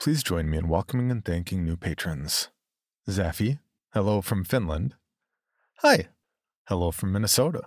please join me in welcoming and thanking new patrons. Zaffi, hello from Finland. Hi, hello from Minnesota.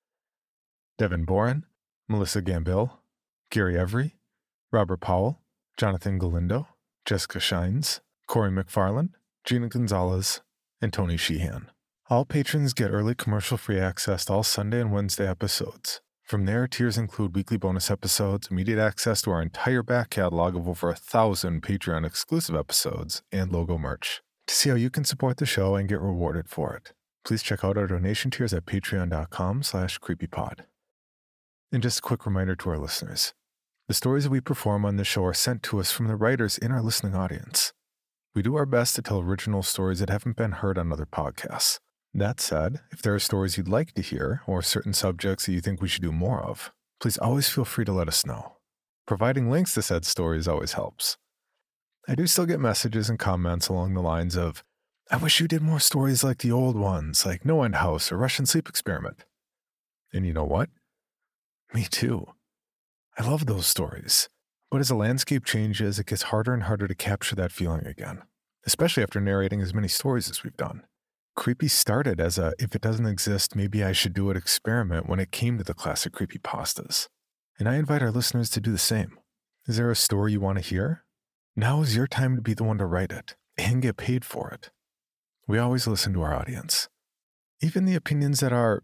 Devin Boren, Melissa Gambill, Gary Every, Robert Powell, Jonathan Galindo, Jessica Shines, Corey McFarland, Gina Gonzalez, and Tony Sheehan. All patrons get early commercial-free access to all Sunday and Wednesday episodes. From there, tiers include weekly bonus episodes, immediate access to our entire back catalog of over 1,000 Patreon-exclusive episodes, and logo merch. To see how you can support the show and get rewarded for it, please check out our donation tiers at patreon.com/creepypod. And just a quick reminder to our listeners, the stories that we perform on this show are sent to us from the writers in our listening audience. We do our best to tell original stories that haven't been heard on other podcasts. That said, if there are stories you'd like to hear, or certain subjects that you think we should do more of, please always feel free to let us know. Providing links to said stories always helps. I do still get messages and comments along the lines of, I wish you did more stories like the old ones, like No End House or Russian Sleep Experiment. And you know what? Me too. I love those stories. But as the landscape changes, it gets harder and harder to capture that feeling again, especially after narrating as many stories as we've done. Creepy started as a, if it doesn't exist, maybe I should do it experiment when it came to the classic creepypastas. And I invite our listeners to do the same. Is there a story you want to hear? Now is your time to be the one to write it and get paid for it. We always listen to our audience. Even the opinions that are,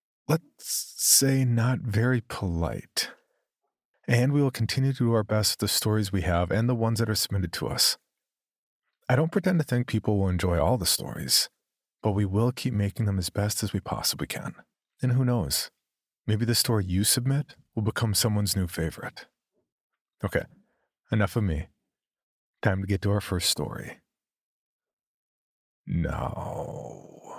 let's say, not very polite. And we will continue to do our best with the stories we have and the ones that are submitted to us. I don't pretend to think people will enjoy all the stories, but we will keep making them as best as we possibly can. And who knows? Maybe the story you submit will become someone's new favorite. Okay, enough of me. Time to get to our first story. Now.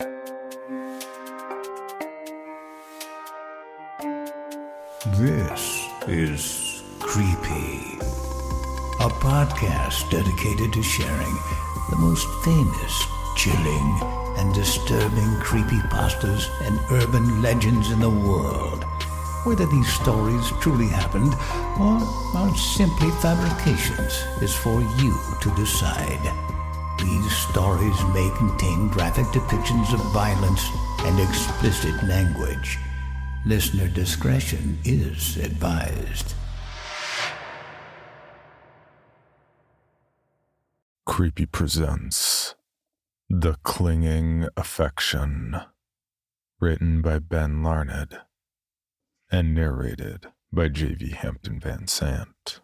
This is Creepy, a podcast dedicated to sharing the most famous, chilling, and disturbing creepypastas and urban legends in the world. Whether these stories truly happened or are simply fabrications is for you to decide. These stories may contain graphic depictions of violence and explicit language. Listener discretion is advised. Creepy presents The Clinging Affection, written by Ben Larned and narrated by J.V. Hampton Van Sant.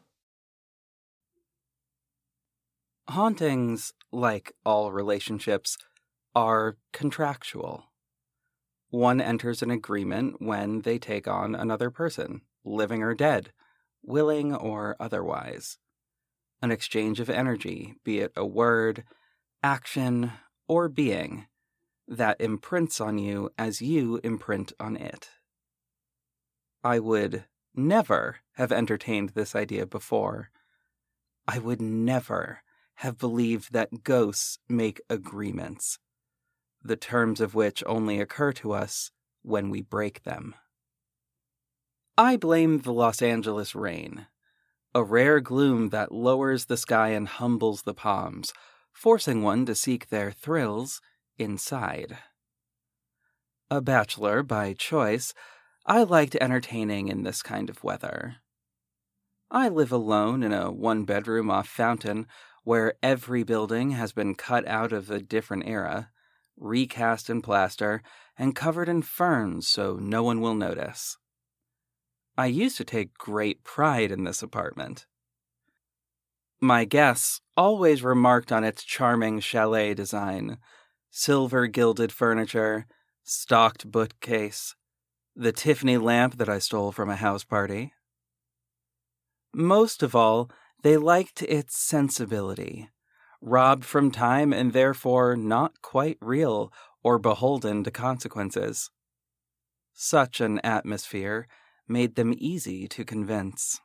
Hauntings, like all relationships, are contractual. One enters an agreement when they take on another person, living or dead, willing or otherwise. An exchange of energy, be it a word, action, or being, that imprints on you as you imprint on it. I would never have entertained this idea before. I would never have believed that ghosts make agreements, the terms of which only occur to us when we break them. I blame the Los Angeles rain, a rare gloom that lowers the sky and humbles the palms, forcing one to seek their thrills inside. A bachelor by choice, I liked entertaining in this kind of weather. I live alone in a one-bedroom off Fountain where every building has been cut out of a different era, recast in plaster, and covered in ferns so no one will notice. I used to take great pride in this apartment. My guests always remarked on its charming chalet design, silver gilded furniture, stocked bookcase, the Tiffany lamp that I stole from a house party. Most of all, they liked its sensibility, robbed from time and therefore not quite real or beholden to consequences. Such an atmosphere made them easy to convince.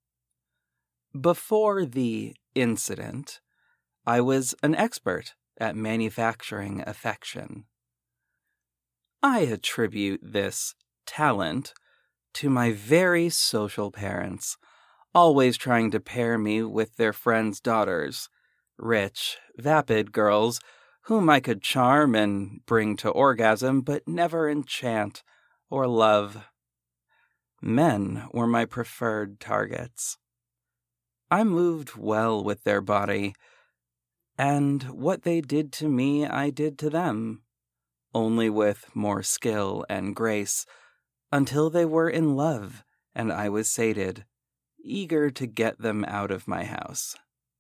Before the incident, I was an expert at manufacturing affection. I attribute this talent to my very social parents, always trying to pair me with their friends' daughters, rich, vapid girls whom I could charm and bring to orgasm, but never enchant or love. Men were my preferred targets. I moved well with their body, and what they did to me I did to them, only with more skill and grace, until they were in love and I was sated, eager to get them out of my house.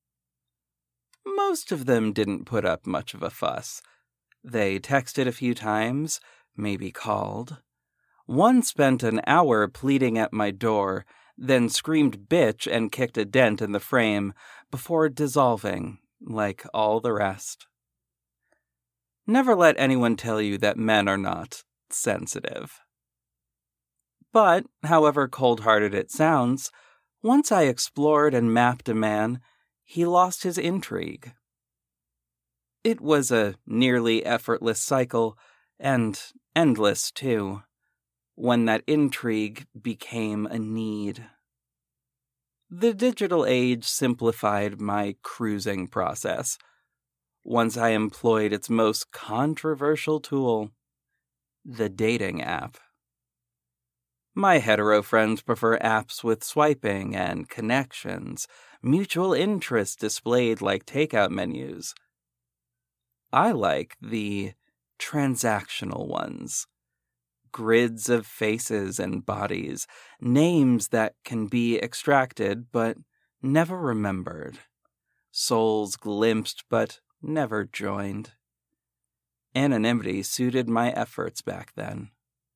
Most of them didn't put up much of a fuss. They texted a few times, maybe called. One spent an hour pleading at my door, then screamed bitch and kicked a dent in the frame before dissolving, like all the rest. Never let anyone tell you that men are not sensitive. But, however cold-hearted it sounds, once I explored and mapped a man, he lost his intrigue. It was a nearly effortless cycle, and endless, too, when that intrigue became a need. The digital age simplified my cruising process, once I employed its most controversial tool, the dating app. My hetero friends prefer apps with swiping and connections, mutual interests displayed like takeout menus. I like the transactional ones. Grids of faces and bodies, names that can be extracted but never remembered, souls glimpsed but never joined. Anonymity suited my efforts back then.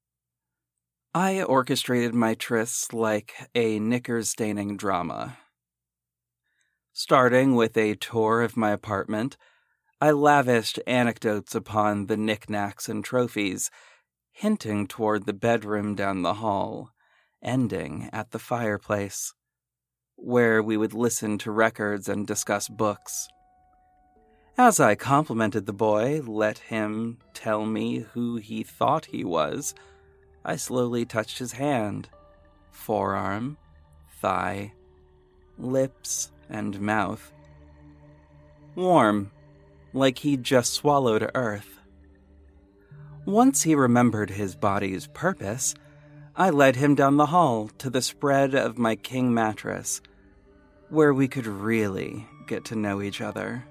I orchestrated my trysts like a knickers-staining drama. Starting with a tour of my apartment, I lavished anecdotes upon the knickknacks and trophies, hinting toward the bedroom down the hall, ending at the fireplace, where we would listen to records and discuss books. As I complimented the boy, let him tell me who he thought he was, I slowly touched his hand, forearm, thigh, lips, and mouth. Warm, like he'd just swallowed earth. Once he remembered his body's purpose, I led him down the hall to the spread of my king mattress, where we could really get to know each other.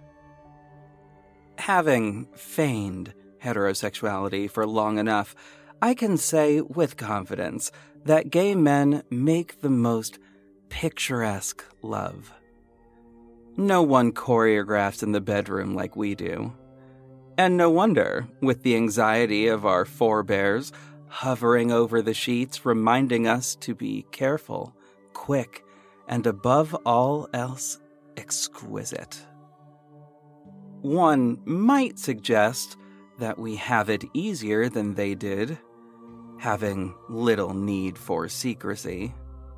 Having feigned heterosexuality for long enough, I can say with confidence that gay men make the most picturesque love. No one choreographs in the bedroom like we do. And no wonder, with the anxiety of our forebears hovering over the sheets, reminding us to be careful, quick, and above all else, exquisite. One might suggest that we have it easier than they did, having little need for secrecy.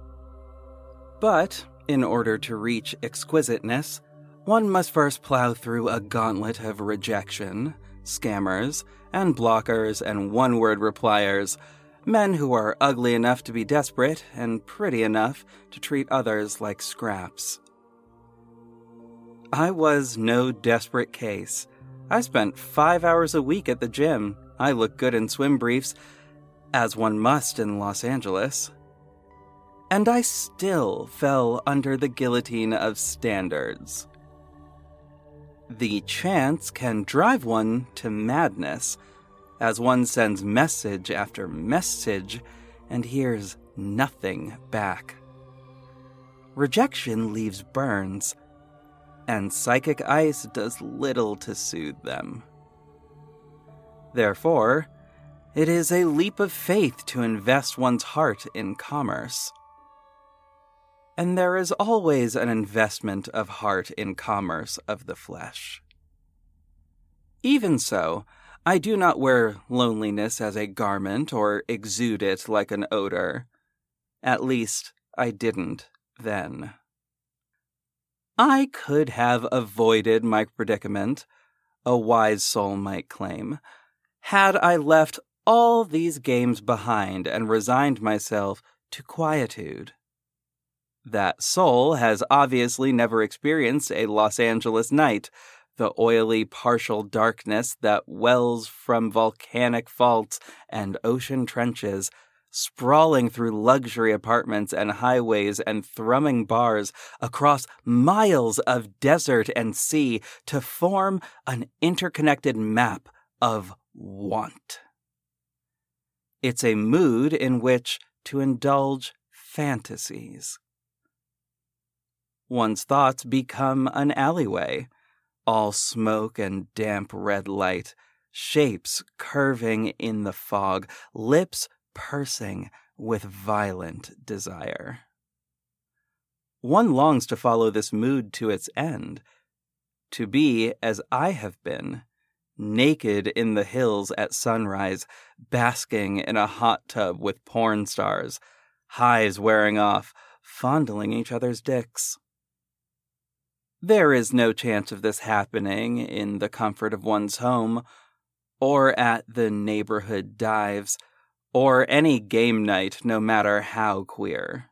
But, in order to reach exquisiteness, one must first plow through a gauntlet of rejection, scammers, and blockers and one-word repliers, men who are ugly enough to be desperate and pretty enough to treat others like scraps. I was no desperate case. I spent 5 hours a week at the gym. I looked good in swim briefs, as one must in Los Angeles. And I still fell under the guillotine of standards. The chance can drive one to madness, as one sends message after message and hears nothing back. Rejection leaves burns, and psychic ice does little to soothe them. Therefore, it is a leap of faith to invest one's heart in commerce. And there is always an investment of heart in commerce of the flesh. Even so, I do not wear loneliness as a garment or exude it like an odor. At least, I didn't then. I could have avoided my predicament, a wise soul might claim, had I left all these games behind and resigned myself to quietude. That soul has obviously never experienced a Los Angeles night, the oily partial darkness that wells from volcanic faults and ocean trenches, sprawling through luxury apartments and highways and thrumming bars across miles of desert and sea to form an interconnected map of want. It's a mood in which to indulge fantasies. One's thoughts become an alleyway, all smoke and damp red light, shapes curving in the fog, lips pursing with violent desire. One longs to follow this mood to its end, to be, as I have been, naked in the hills at sunrise, basking in a hot tub with porn stars, highs wearing off, fondling each other's dicks. There is no chance of this happening in the comfort of one's home, or at the neighborhood dives, or any game night, no matter how queer.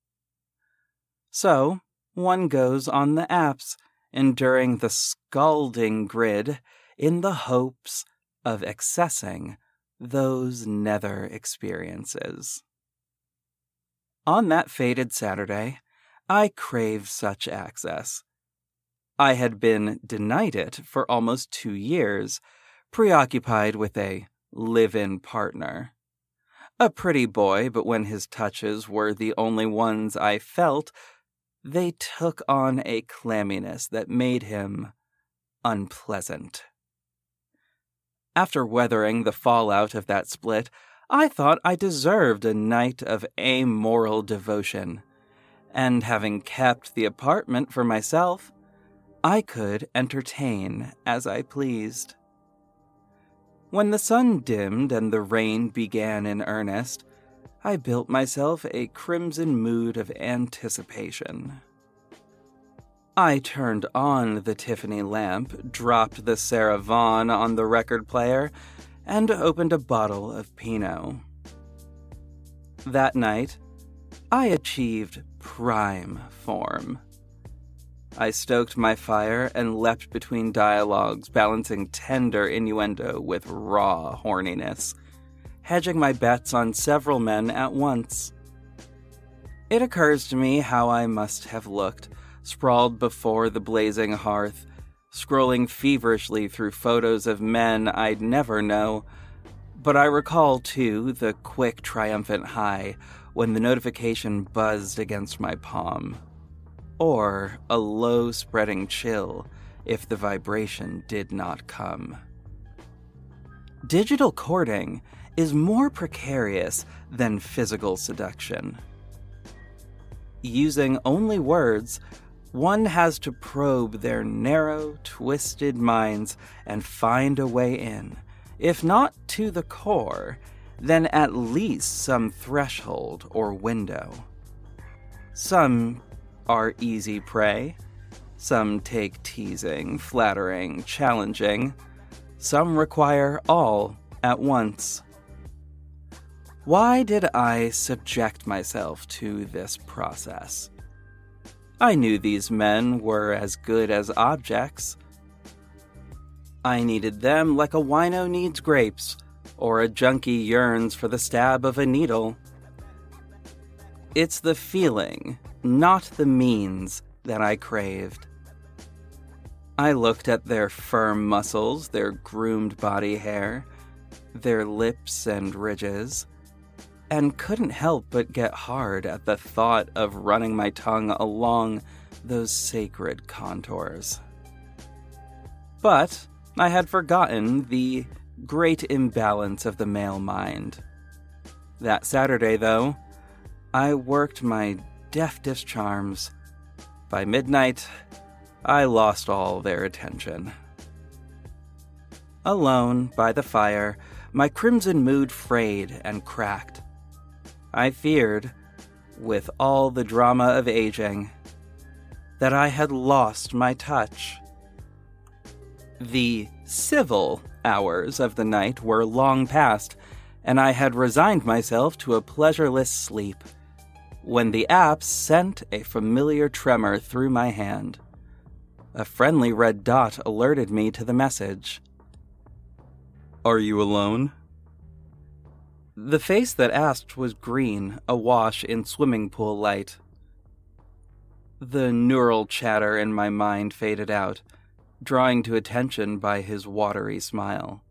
So, one goes on the apps, enduring the scalding grid in the hopes of accessing those nether experiences. On that fated Saturday, I craved such access. I had been denied it for almost 2 years, preoccupied with a live-in partner. A pretty boy, but when his touches were the only ones I felt, they took on a clamminess that made him unpleasant. After weathering the fallout of that split, I thought I deserved a night of amoral devotion, and having kept the apartment for myself, I could entertain as I pleased. When the sun dimmed and the rain began in earnest, I built myself a crimson mood of anticipation. I turned on the Tiffany lamp, dropped the Sarah Vaughan on the record player, and opened a bottle of Pinot. That night, I achieved prime form. I stoked my fire and leapt between dialogues, balancing tender innuendo with raw horniness, hedging my bets on several men at once. It occurs to me how I must have looked, sprawled before the blazing hearth, scrolling feverishly through photos of men I'd never know, but I recall, too, the quick, triumphant high when the notification buzzed against my palm, or a low, spreading chill if the vibration did not come. Digital courting is more precarious than physical seduction. Using only words, one has to probe their narrow, twisted minds and find a way in, if not to the core, then at least some threshold or window. Some are easy prey, some take teasing, flattering, challenging, some require all at once. Why did I subject myself to this process? I knew these men were as good as objects. I needed them like a wino needs grapes, or a junkie yearns for the stab of a needle. It's the feeling, not the means, that I craved. I looked at their firm muscles, their groomed body hair, their lips and ridges, and couldn't help but get hard at the thought of running my tongue along those sacred contours. But I had forgotten the great imbalance of the male mind. That Saturday, though, I worked my deftest charms. By midnight, I lost all their attention. Alone, by the fire, my crimson mood frayed and cracked. I feared, with all the drama of aging, that I had lost my touch. The civil hours of the night were long past, and I had resigned myself to a pleasureless sleep. when the app sent a familiar tremor through my hand. A friendly red dot alerted me to the message. "Are you alone?" The face that asked was green, awash in swimming pool light. The neural chatter in my mind faded out, drawing to attention by his watery smile.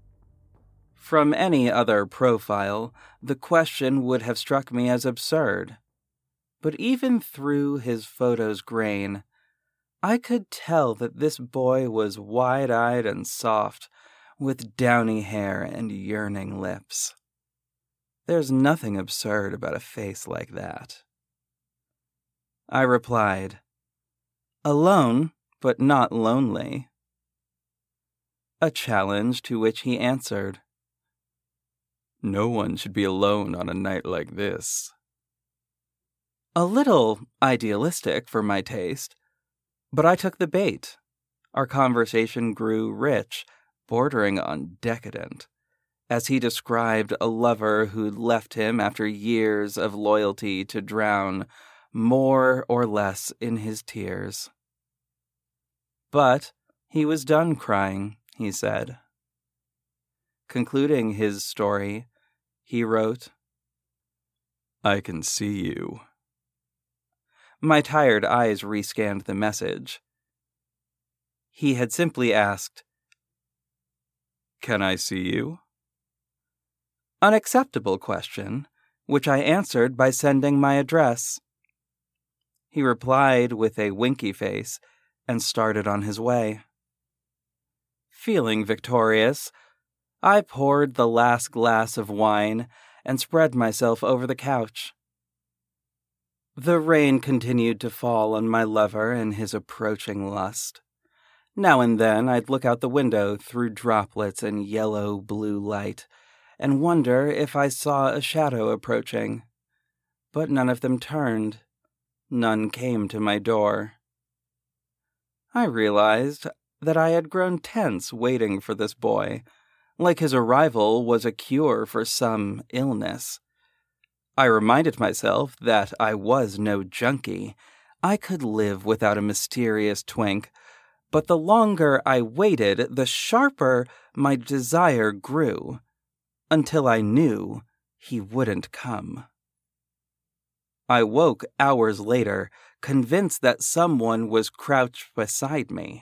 From any other profile, the question would have struck me as absurd. But even through his photo's grain, I could tell that this boy was wide-eyed and soft, with downy hair and yearning lips. There's nothing absurd about a face like that. I replied, "Alone, but not lonely." A challenge to which he answered, "No one should be alone on a night like this." A little idealistic for my taste, but I took the bait. Our conversation grew rich, bordering on decadent, as he described a lover who'd left him after years of loyalty to drown more or less in his tears. But he was done crying, he said. Concluding his story, he wrote, "I can see you." My tired eyes rescanned the message. He had simply asked, "Can I see you?" An acceptable question, which I answered by sending my address. He replied with a winky face and started on his way. Feeling victorious, I poured the last glass of wine and spread myself over the couch. The rain continued to fall on my lover and his approaching lust. Now and then I'd look out the window through droplets and yellow-blue light and wonder if I saw a shadow approaching. But none of them turned. None came to my door. I realized that I had grown tense waiting for this boy, like his arrival was a cure for some illness. I reminded myself that I was no junkie. I could live without a mysterious twink, but the longer I waited, the sharper my desire grew, until I knew he wouldn't come. I woke hours later, convinced that someone was crouched beside me.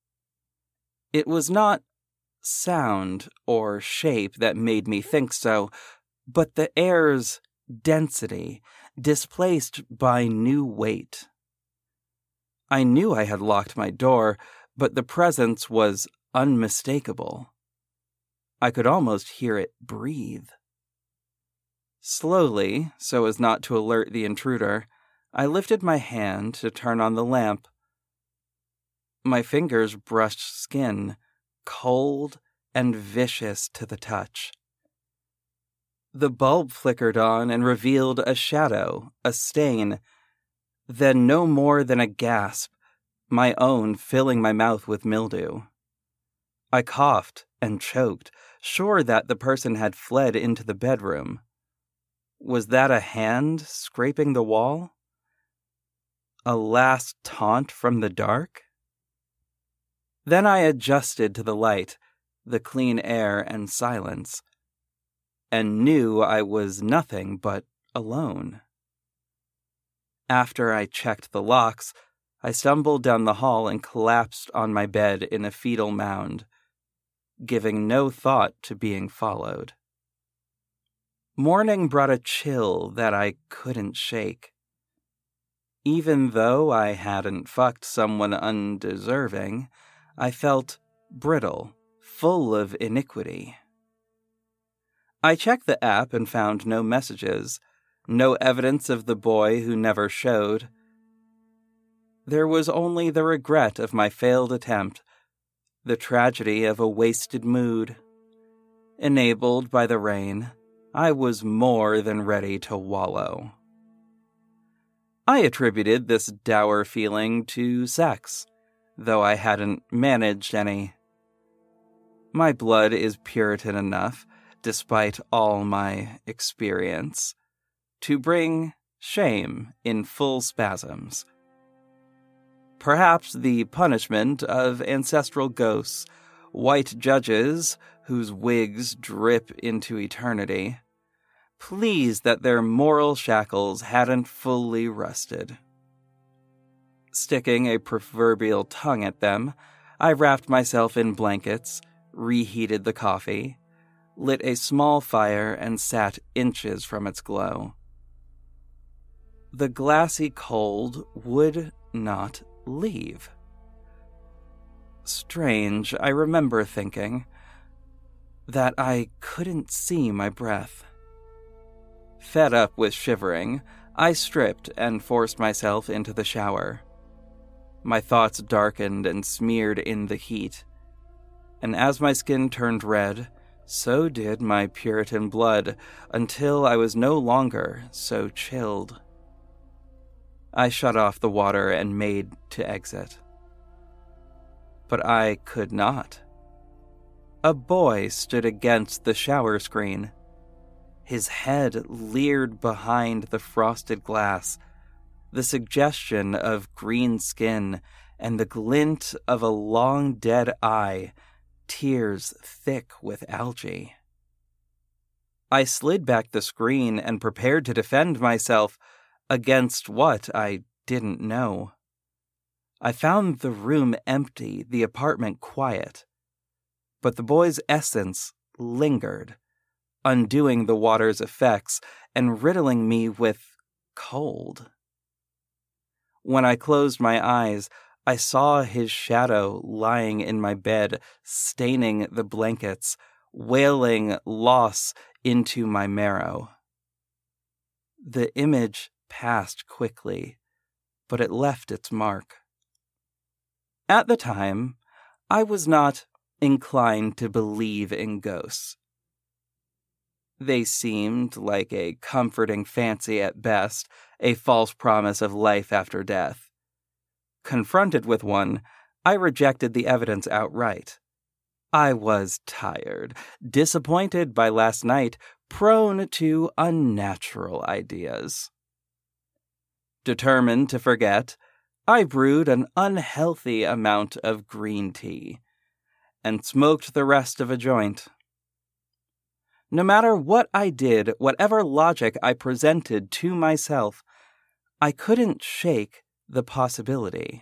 It was not sound or shape that made me think so, but the air's density, displaced by new weight. I knew I had locked my door, but the presence was unmistakable. I could almost hear it breathe. Slowly, so as not to alert the intruder, I lifted my hand to turn on the lamp. My fingers brushed skin, cold and vicious to the touch. The bulb flickered on and revealed a shadow, a stain, then no more than a gasp, my own filling my mouth with mildew. I coughed and choked, sure that the person had fled into the bedroom. Was that a hand scraping the wall? A last taunt from the dark? Then I adjusted to the light, the clean air and silence, and knew I was nothing but alone. After I checked the locks, I stumbled down the hall and collapsed on my bed in a fetal mound, giving no thought to being followed. Morning brought a chill that I couldn't shake. Even though I hadn't fucked someone undeserving, I felt brittle, full of iniquity. I checked the app and found no messages, no evidence of the boy who never showed. There was only the regret of my failed attempt, the tragedy of a wasted mood. Enabled by the rain, I was more than ready to wallow. I attributed this dour feeling to sex, though I hadn't managed any. My blood is Puritan enough, despite all my experience, to bring shame in full spasms. Perhaps the punishment of ancestral ghosts, white judges whose wigs drip into eternity, pleased that their moral shackles hadn't fully rusted. Sticking a proverbial tongue at them, I wrapped myself in blankets, reheated the coffee, lit a small fire, and sat inches from its glow. The glassy cold would not leave. Strange, I remember thinking, that I couldn't see my breath. Fed up with shivering, I stripped and forced myself into the shower. My thoughts darkened and smeared in the heat, and as my skin turned red, so did my Puritan blood, until I was no longer so chilled. I shut off the water and made to exit. But I could not. A boy stood against the shower screen. His head leered behind the frosted glass, the suggestion of green skin and the glint of a long dead eye, tears thick with algae. I slid back the screen and prepared to defend myself against what I didn't know. I found the room empty, the apartment quiet, but the boy's essence lingered, undoing the water's effects and riddling me with cold. When I closed my eyes, I saw his shadow lying in my bed, staining the blankets, wailing loss into my marrow. The image passed quickly, but it left its mark. At the time, I was not inclined to believe in ghosts. They seemed like a comforting fancy at best, a false promise of life after death. Confronted with one, I rejected the evidence outright. I was tired, disappointed by last night, prone to unnatural ideas. Determined to forget, I brewed an unhealthy amount of green tea and smoked the rest of a joint. No matter what I did, whatever logic I presented to myself, I couldn't shake the possibility.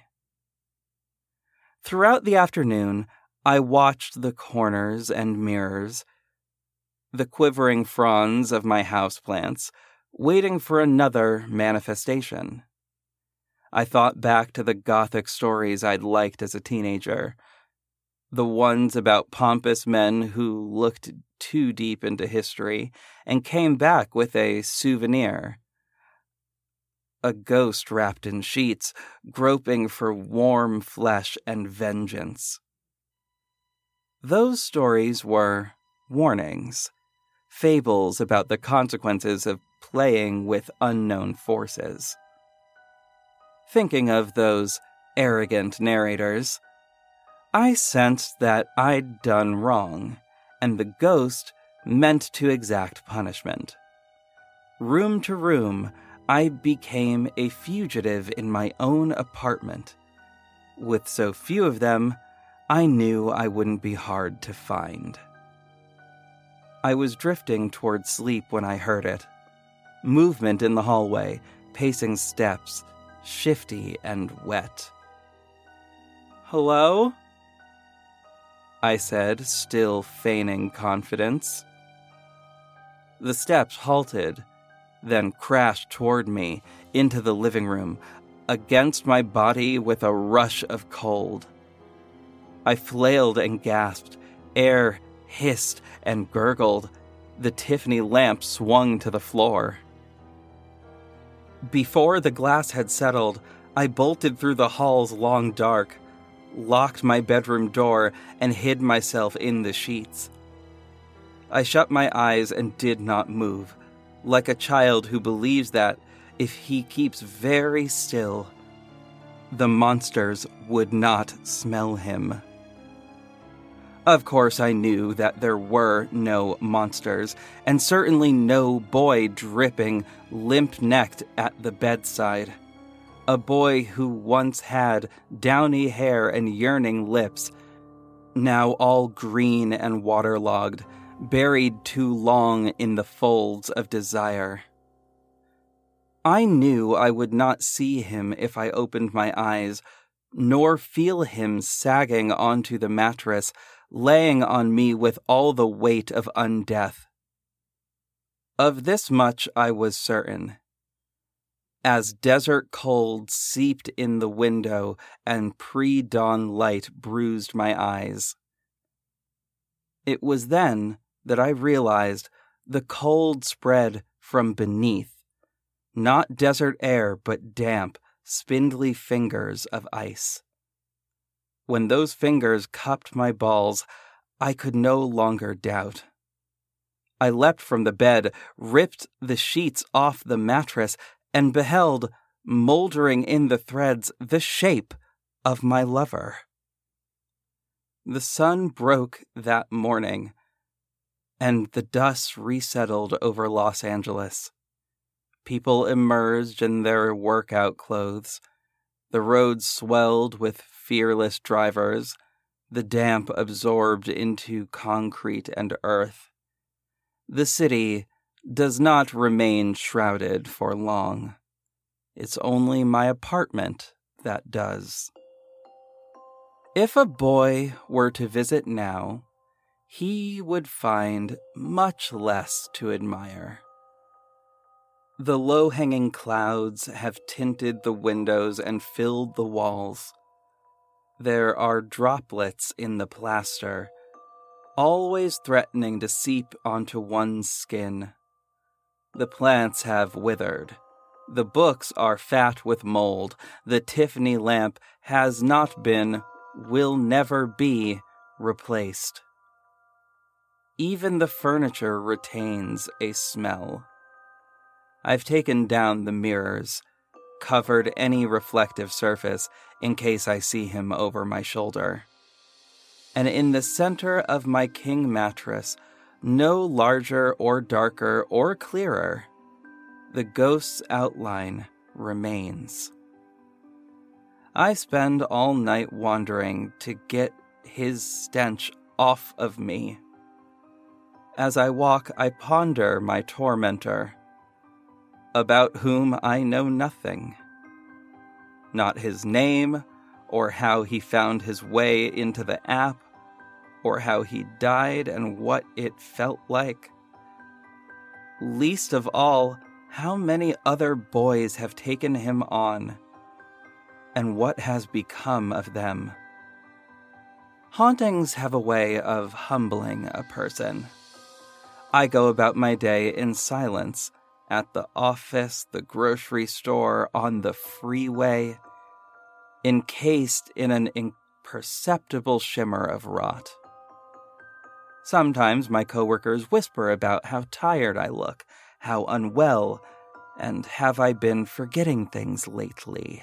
Throughout the afternoon, I watched the corners and mirrors, the quivering fronds of my houseplants, waiting for another manifestation. I thought back to the gothic stories I'd liked as a teenager, the ones about pompous men who looked too deep into history and came back with a souvenir. A ghost wrapped in sheets, groping for warm flesh and vengeance. Those stories were warnings, fables about the consequences of playing with unknown forces. Thinking of those arrogant narrators, I sensed that I'd done wrong, and the ghost meant to exact punishment. Room to room, I became a fugitive in my own apartment. With so few of them, I knew I wouldn't be hard to find. I was drifting toward sleep when I heard it. Movement in the hallway, pacing steps, shifty and wet. "Hello?" I said, still feigning confidence. The steps halted, then crashed toward me into the living room, against my body with a rush of cold. I flailed and gasped, air hissed and gurgled, the Tiffany lamp swung to the floor. Before the glass had settled, I bolted through the hall's long dark, locked my bedroom door, and hid myself in the sheets. I shut my eyes and did not move, like a child who believes that, if he keeps very still, the monsters would not smell him. Of course, I knew that there were no monsters, and certainly no boy dripping, limp-necked at the bedside. A boy who once had downy hair and yearning lips, now all green and waterlogged, buried too long in the folds of desire. I knew I would not see him if I opened my eyes, nor feel him sagging onto the mattress, laying on me with all the weight of undeath. Of this much I was certain. As desert cold seeped in the window and pre-dawn light bruised my eyes. It was then that I realized the cold spread from beneath, not desert air but damp, spindly fingers of ice. When those fingers cupped my balls, I could no longer doubt. I leapt from the bed, ripped the sheets off the mattress, and beheld, moldering in the threads, the shape of my lover. The sun broke that morning, and the dust resettled over Los Angeles. People emerged in their workout clothes. The roads swelled with fearless drivers, the damp absorbed into concrete and earth. The city does not remain shrouded for long. It's only my apartment that does. If a boy were to visit now, he would find much less to admire. The low-hanging clouds have tinted the windows and filled the walls. There are droplets in the plaster, always threatening to seep onto one's skin. The plants have withered. The books are fat with mold. The Tiffany lamp has not been, will never be, replaced. Even the furniture retains a smell. I've taken down the mirrors, covered any reflective surface in case I see him over my shoulder. And in the center of my king mattress, no larger or darker or clearer, the ghost's outline remains. I spend all night wandering to get his stench off of me. As I walk, I ponder my tormentor, about whom I know nothing. Not his name, or how he found his way into the app, or how he died and what it felt like. Least of all, how many other boys have taken him on, and what has become of them. Hauntings have a way of humbling a person. I go about my day in silence, at the office, the grocery store, on the freeway, encased in an imperceptible shimmer of rot. Sometimes my coworkers whisper about how tired I look, how unwell, and have I been forgetting things lately.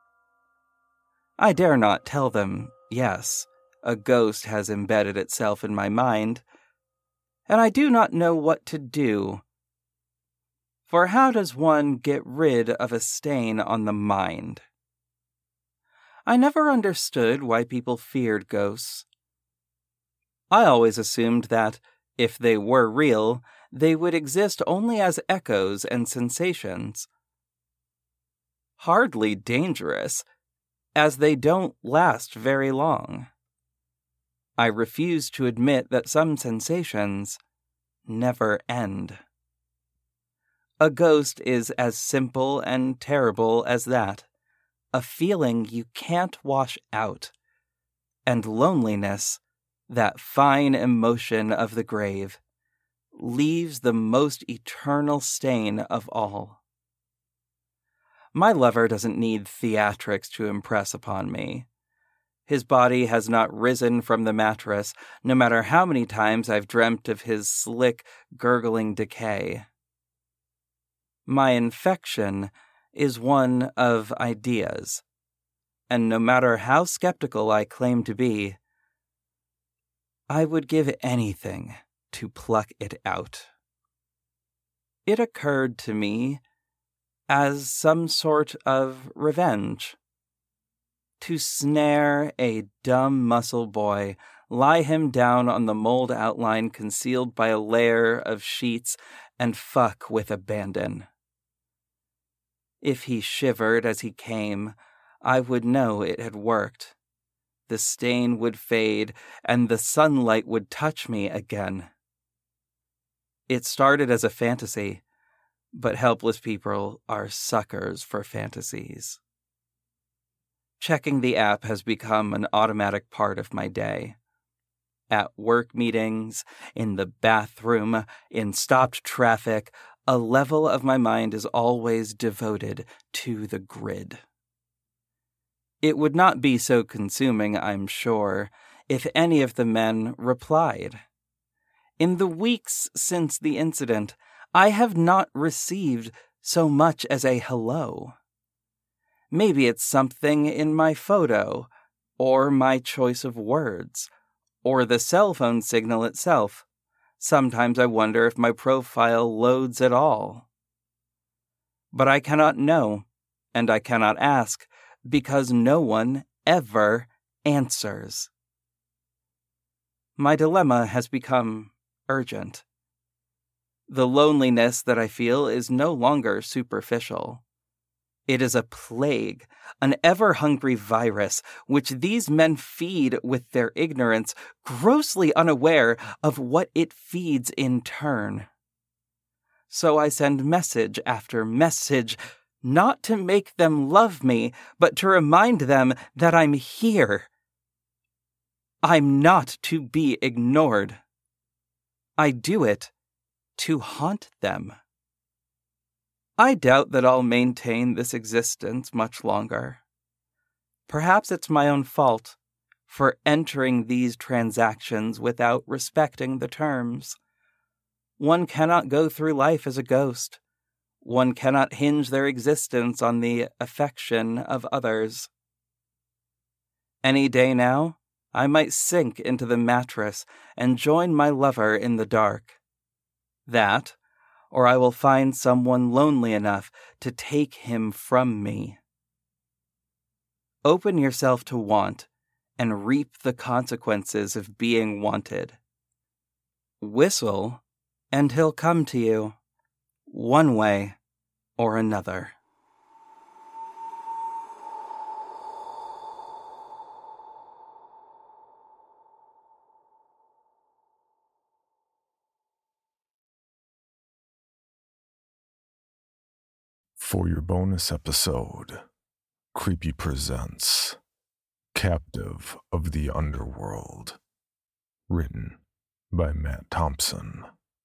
I dare not tell them, yes, a ghost has embedded itself in my mind, and I do not know what to do. For how does one get rid of a stain on the mind? I never understood why people feared ghosts. I always assumed that, if they were real, they would exist only as echoes and sensations. Hardly dangerous, as they don't last very long. I refuse to admit that some sensations never end. A ghost is as simple and terrible as that, a feeling you can't wash out, and loneliness, that fine emotion of the grave, leaves the most eternal stain of all. My lover doesn't need theatrics to impress upon me. His body has not risen from the mattress, no matter how many times I've dreamt of his slick, gurgling decay. My infection is one of ideas, and no matter how skeptical I claim to be, I would give anything to pluck it out. It occurred to me as some sort of revenge. To snare a dumb muscle boy, lie him down on the mold outline concealed by a layer of sheets, and fuck with abandon. If he shivered as he came, I would know it had worked. The stain would fade, and the sunlight would touch me again. It started as a fantasy, but helpless people are suckers for fantasies. Checking the app has become an automatic part of my day. At work meetings, in the bathroom, in stopped traffic, a level of my mind is always devoted to the grid. It would not be so consuming, I'm sure, if any of the men replied. In the weeks since the incident, I have not received so much as a hello. Maybe it's something in my photo, or my choice of words, or the cell phone signal itself. Sometimes I wonder if my profile loads at all. But I cannot know, and I cannot ask, because no one ever answers. My dilemma has become urgent. The loneliness that I feel is no longer superficial. It is a plague, an ever-hungry virus, which these men feed with their ignorance, grossly unaware of what it feeds in turn. So I send message after message, not to make them love me, but to remind them that I'm here. I'm not to be ignored. I do it to haunt them. I doubt that I'll maintain this existence much longer. Perhaps it's my own fault for entering these transactions without respecting the terms. One cannot go through life as a ghost. One cannot hinge their existence on the affection of others. Any day now, I might sink into the mattress and join my lover in the dark. That, or I will find someone lonely enough to take him from me. Open yourself to want and reap the consequences of being wanted. Whistle, and he'll come to you, one way or another. For your bonus episode, Creepy presents Captive of the Underworld, written by Matt Thompson.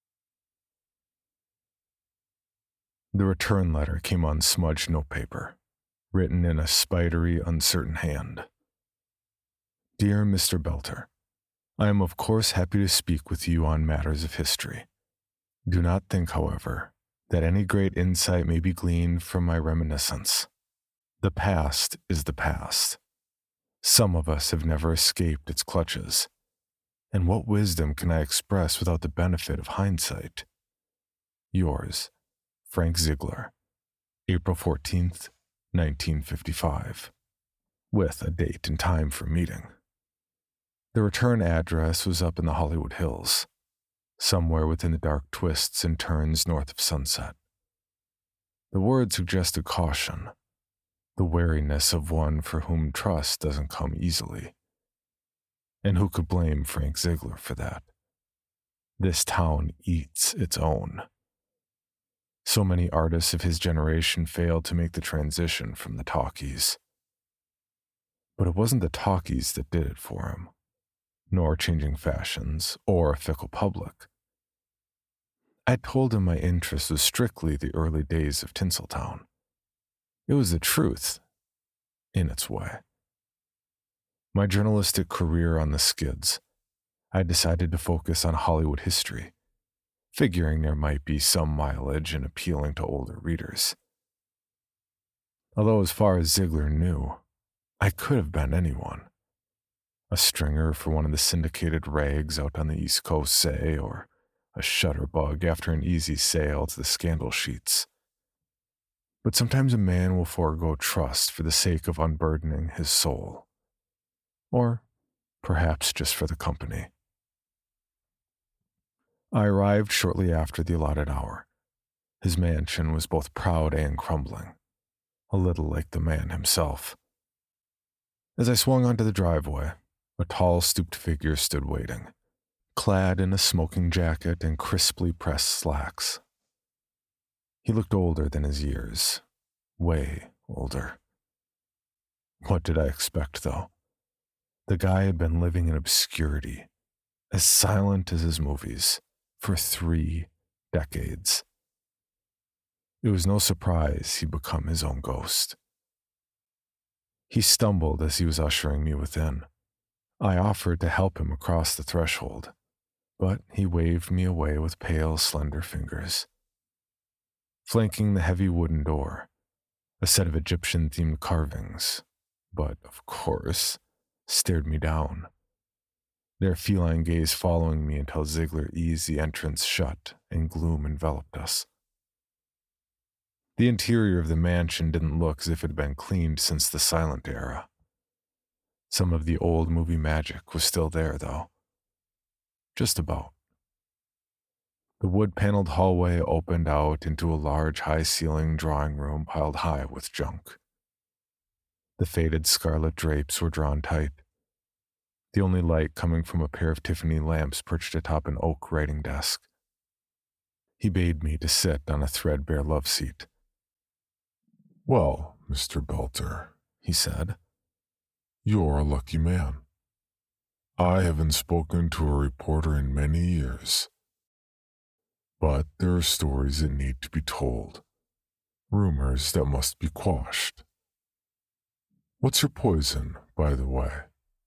The return letter came on smudged notepaper, written in a spidery, uncertain hand. Dear Mr. Belter, I am of course happy to speak with you on matters of history. Do not think, however, that any great insight may be gleaned from my reminiscence. The past is the past. Some of us have never escaped its clutches. And what wisdom can I express without the benefit of hindsight? Yours, Frank Ziegler, April 14th, 1955, with a date and time for meeting. The return address was up in the Hollywood Hills, somewhere within the dark twists and turns north of Sunset. The word suggested caution, the wariness of one for whom trust doesn't come easily. And who could blame Frank Ziegler for that? This town eats its own. So many artists of his generation failed to make the transition from the talkies. But it wasn't the talkies that did it for him, nor changing fashions or a fickle public. I told him my interest was strictly the early days of Tinseltown. It was the truth, in its way. My journalistic career on the skids, I decided to focus on Hollywood history, figuring there might be some mileage in appealing to older readers. Although as far as Ziegler knew, I could have been anyone. A stringer for one of the syndicated rags out on the East Coast, say, or a shutterbug after an easy sail to the scandal sheets. But sometimes a man will forego trust for the sake of unburdening his soul. Or perhaps just for the company. I arrived shortly after the allotted hour. His mansion was both proud and crumbling, a little like the man himself. As I swung onto the driveway, a tall, stooped figure stood waiting, clad in a smoking jacket and crisply pressed slacks. He looked older than his years, way older. What did I expect, though? The guy had been living in obscurity, as silent as his movies, for 3 decades. It was no surprise he'd become his own ghost. He stumbled as he was ushering me within. I offered to help him across the threshold, but he waved me away with pale, slender fingers. Flanking the heavy wooden door, a set of Egyptian-themed carvings, but, of course, stared me down, their feline gaze following me until Ziegler eased the entrance shut and gloom enveloped us. The interior of the mansion didn't look as if it had been cleaned since the silent era. Some of the old movie magic was still there, though. Just about. The wood-paneled hallway opened out into a large, high-ceilinged drawing room piled high with junk. The faded scarlet drapes were drawn tight, the only light coming from a pair of Tiffany lamps perched atop an oak writing desk. He bade me to sit on a threadbare love seat. "Well, Mr. Belter," he said, "you're a lucky man. I haven't spoken to a reporter in many years. But there are stories that need to be told, rumors that must be quashed. What's your poison, by the way?"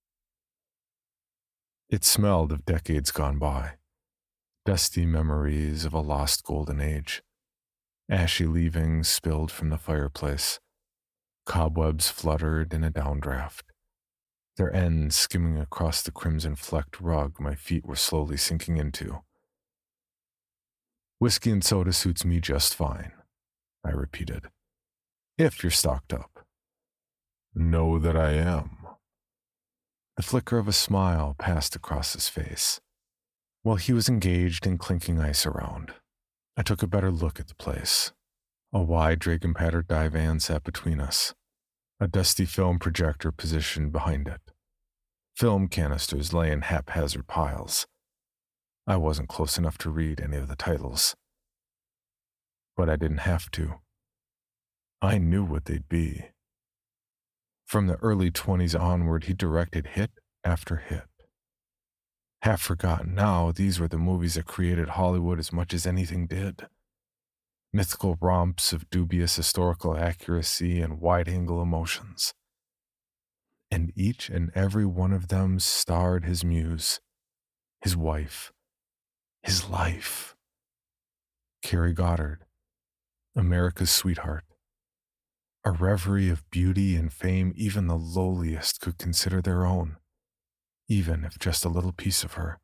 It smelled of decades gone by, dusty memories of a lost golden age, ashy leavings spilled from the fireplace, cobwebs fluttered in a downdraft, their ends skimming across the crimson-flecked rug my feet were slowly sinking into. "Whiskey and soda suits me just fine," I repeated, "if you're stocked up." "Know that I am." The flicker of a smile passed across his face. While he was engaged in clinking ice around, I took a better look at the place. A wide dragon-patterned divan sat between us, a dusty film projector positioned behind it. Film canisters lay in haphazard piles. I wasn't close enough to read any of the titles. But I didn't have to. I knew what they'd be. From the early 20s onward, he directed hit after hit. Half forgotten now, these were the movies that created Hollywood as much as anything did. Mythical romps of dubious historical accuracy and wide-angle emotions. And each and every one of them starred his muse, his wife, his life. Carrie Goddard, America's sweetheart. A reverie of beauty and fame even the lowliest could consider their own, even if just a little piece of her.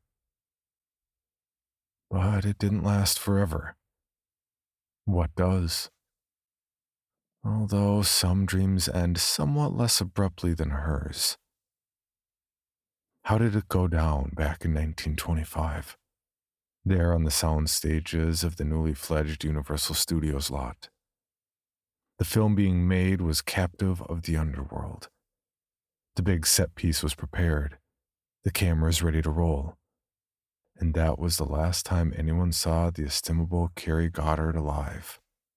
But it didn't last forever. What does? Although some dreams end somewhat less abruptly than hers. How did it go down back in 1925? There on the sound stages of the newly fledged Universal Studios lot. The film being made was captive of the underworld. The big set piece was prepared, the cameras ready to roll. And that was the last time anyone saw the estimable Carrie Goddard alive.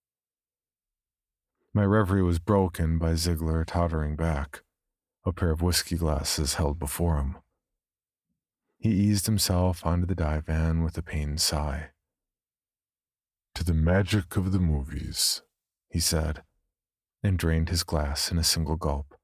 My reverie was broken by Ziegler tottering back, a pair of whiskey glasses held before him. He eased himself onto the divan with a pained sigh. "To the magic of the movies," he said, and drained his glass in a single gulp.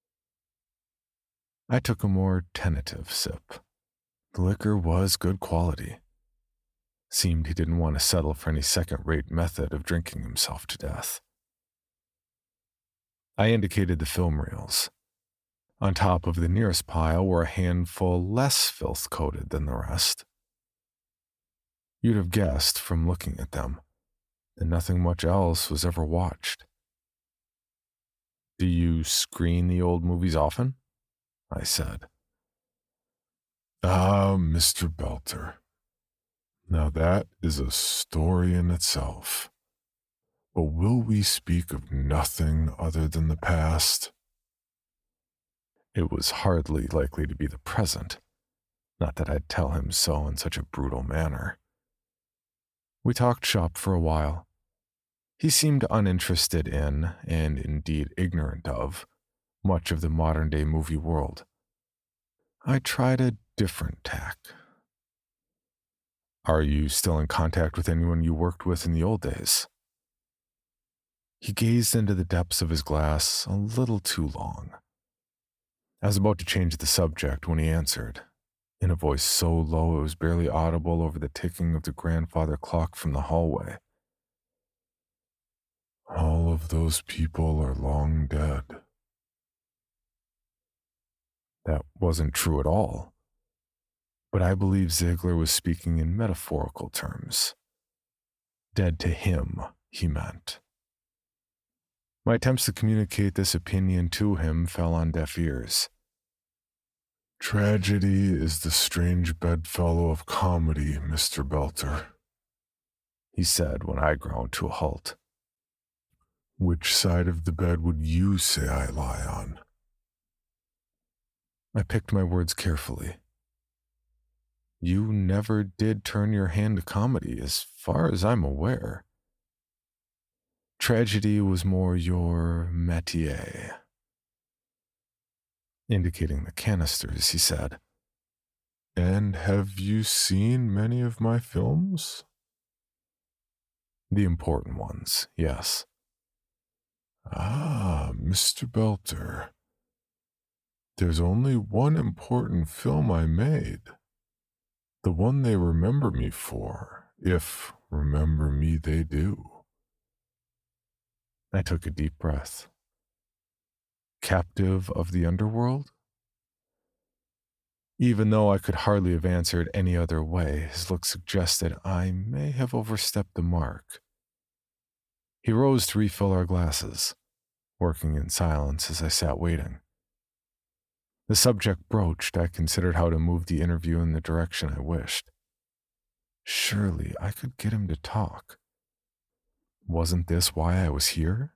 I took a more tentative sip. The liquor was good quality. Seemed he didn't want to settle for any second-rate method of drinking himself to death. I indicated the film reels. On top of the nearest pile were a handful less filth-coated than the rest. You'd have guessed from looking at them that nothing much else was ever watched. "Do you screen the old movies often?" I said. "Ah, Mr. Belter. Now that is a story in itself. But will we speak of nothing other than the past?" It was hardly likely to be the present, not that I'd tell him so in such a brutal manner. We talked shop for a while. He seemed uninterested in, and indeed ignorant of, much of the modern-day movie world. I tried a different tack. "Are you still in contact with anyone you worked with in the old days?" He gazed into the depths of his glass a little too long. I was about to change the subject when he answered, in a voice so low it was barely audible over the ticking of the grandfather clock from the hallway. "All of those people are long dead." That wasn't true at all, but I believe Ziegler was speaking in metaphorical terms. Dead to him, he meant. My attempts to communicate this opinion to him fell on deaf ears. "Tragedy is the strange bedfellow of comedy, Mr. Belter," he said when I ground to a halt. "Which side of the bed would you say I lie on?" I picked my words carefully. You never did turn your hand to comedy, as far as I'm aware. Tragedy was more your métier. Indicating the canisters, he said. "And have you seen many of my films?" The important ones, yes. "Ah, Mr. Belter. There's only one important film I made. The one they remember me for, if remember me they do." I took a deep breath. Captive of the Underworld? Even though I could hardly have answered any other way, his look suggested I may have overstepped the mark. He rose to refill our glasses, working in silence as I sat waiting. The subject broached, I considered how to move the interview in the direction I wished. Surely I could get him to talk. Wasn't this why I was here?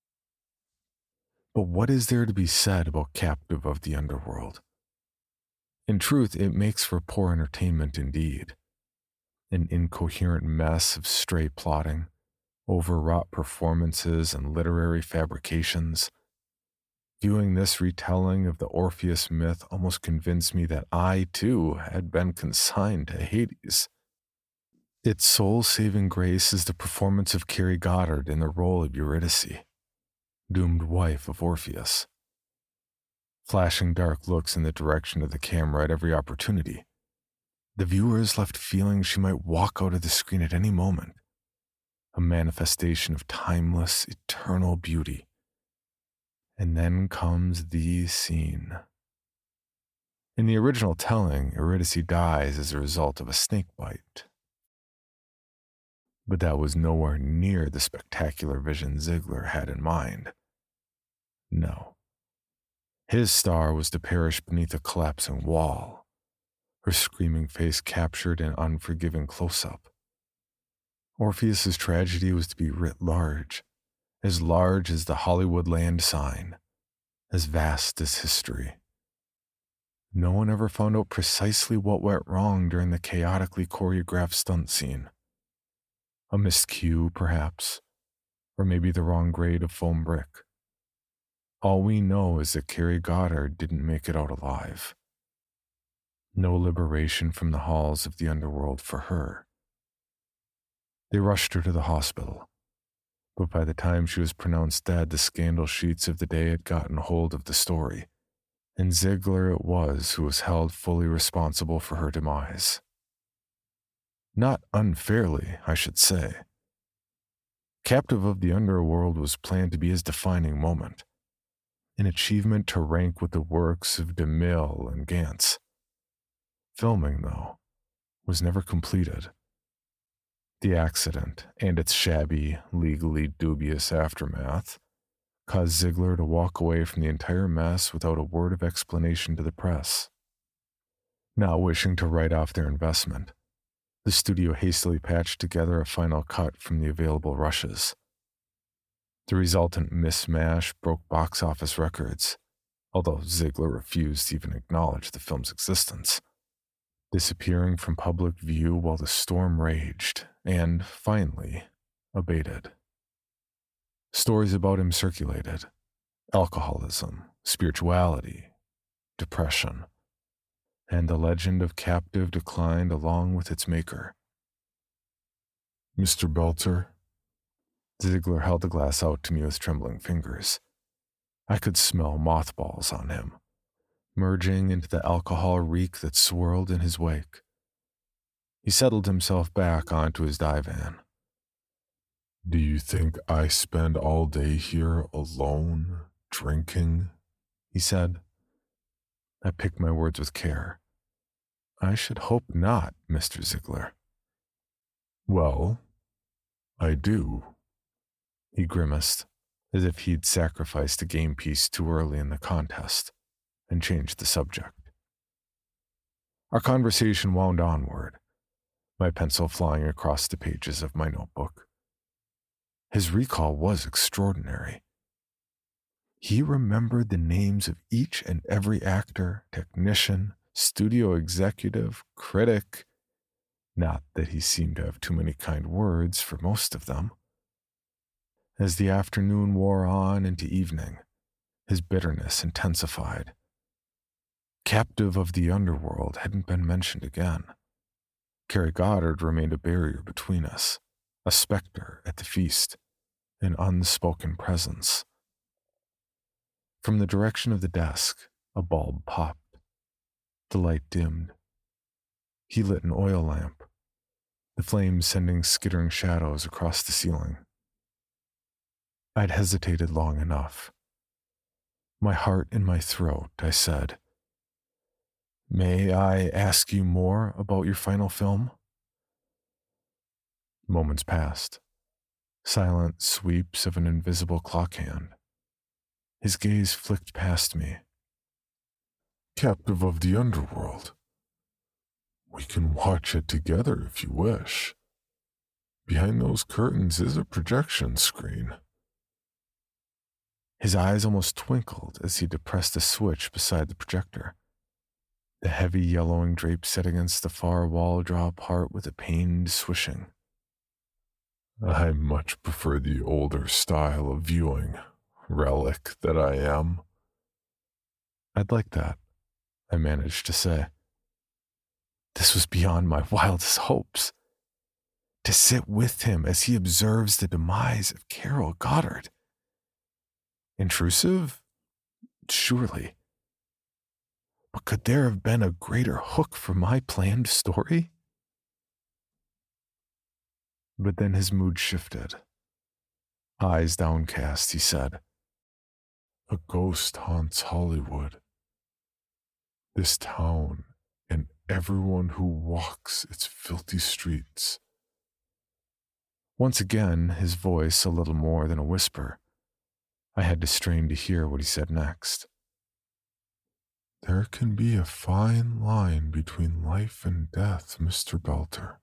But what is there to be said about Captive of the Underworld? In truth, it makes for poor entertainment indeed. An incoherent mess of stray plotting, overwrought performances, and literary fabrications. Viewing this retelling of the Orpheus myth almost convinced me that I, too, had been consigned to Hades. Its soul-saving grace is the performance of Carrie Goddard in the role of Eurydice, doomed wife of Orpheus. Flashing dark looks in the direction of the camera at every opportunity, the viewer is left feeling she might walk out of the screen at any moment, a manifestation of timeless, eternal beauty. And then comes the scene. In the original telling, Eurydice dies as a result of a snake bite. But that was nowhere near the spectacular vision Ziegler had in mind. No. His star was to perish beneath a collapsing wall, her screaming face captured in unforgiving close-up. Orpheus's tragedy was to be writ large as the Hollywood land sign, as vast as history. No one ever found out precisely what went wrong during the chaotically choreographed stunt scene. A miscue, perhaps, or maybe the wrong grade of foam brick. All we know is that Carrie Goddard didn't make it out alive. No liberation from the halls of the underworld for her. They rushed her to the hospital, but by the time she was pronounced dead, the scandal sheets of the day had gotten hold of the story, and Ziegler it was who was held fully responsible for her demise. Not unfairly, I should say. Captive of the Underworld was planned to be his defining moment, an achievement to rank with the works of DeMille and Gantz. Filming, though, was never completed. The accident and its shabby, legally dubious aftermath caused Ziegler to walk away from the entire mess without a word of explanation to the press. Not wishing to write off their investment, the studio hastily patched together a final cut from the available rushes. The resultant mishmash broke box office records, although Ziegler refused to even acknowledge the film's existence, disappearing from public view while the storm raged and, finally, abated. Stories about him circulated: alcoholism, spirituality, depression, and the legend of Captive declined along with its maker. Mr. Belter? Ziegler held the glass out to me with trembling fingers. I could smell mothballs on him, merging into the alcohol reek that swirled in his wake. He settled himself back onto his divan. Do you think I spend all day here alone, drinking? He said. I picked my words with care. I should hope not, Mr. Ziegler. Well, I do. He grimaced, as if he'd sacrificed a game piece too early in the contest, and changed the subject. Our conversation wound onward, my pencil flying across the pages of my notebook. His recall was extraordinary. He remembered the names of each and every actor, technician, studio executive, critic. Not that he seemed to have too many kind words for most of them. As the afternoon wore on into evening, his bitterness intensified. Captive of the Underworld hadn't been mentioned again. Carrie Goddard remained a barrier between us, a specter at the feast, an unspoken presence. From the direction of the desk, a bulb popped. The light dimmed. He lit an oil lamp, the flames sending skittering shadows across the ceiling. I'd hesitated long enough. My heart in my throat, I said, "May I ask you more about your final film?" Moments passed. Silent sweeps of an invisible clock hand. His gaze flicked past me. Captive of the Underworld. We can watch it together if you wish. Behind those curtains is a projection screen. His eyes almost twinkled as he depressed a switch beside the projector. The heavy yellowing drape set against the far wall draw apart with a pained swishing. I much prefer the older style of viewing, relic that I am. I'd like that, I managed to say. This was beyond my wildest hopes. To sit with him as he observes the demise of Carol Goddard. Intrusive? Surely. But could there have been a greater hook for my planned story? But then his mood shifted. Eyes downcast, he said, "A ghost haunts Hollywood. This town and everyone who walks its filthy streets." Once again, his voice a little more than a whisper. I had to strain to hear what he said next. "There can be a fine line between life and death, Mr. Belter.